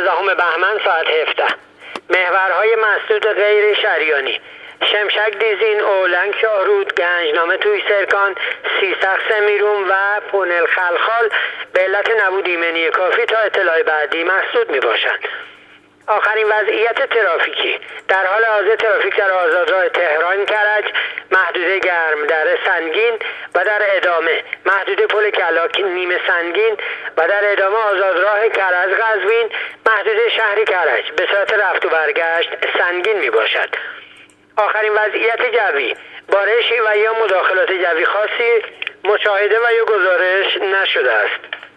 15 بهمن ساعت 17. محورهای مسدود غیر شریانی: شمشک دیزین، اولنگ شاهرود، گنجنامه توی سرکان، سیسخ سمیرون و پونل خلخال به علت نبود ایمنی کافی تا اطلاع بعدی مسدود می باشند. آخرین وضعیت ترافیکی: در حال حاضر ترافیک در آزادراه تهران کرج، محدوده گرم در سنگین و در ادامه محدوده پل کلاک نیمه سنگین و در ادامه آزادراه کرج قزوین، محدوده شهر کرج به صورت رفت و برگشت سنگین می باشد. آخرین وضعیت جوی: بارشی و یا مداخلات جوی خاصی مشاهده و یا گزارش نشده است.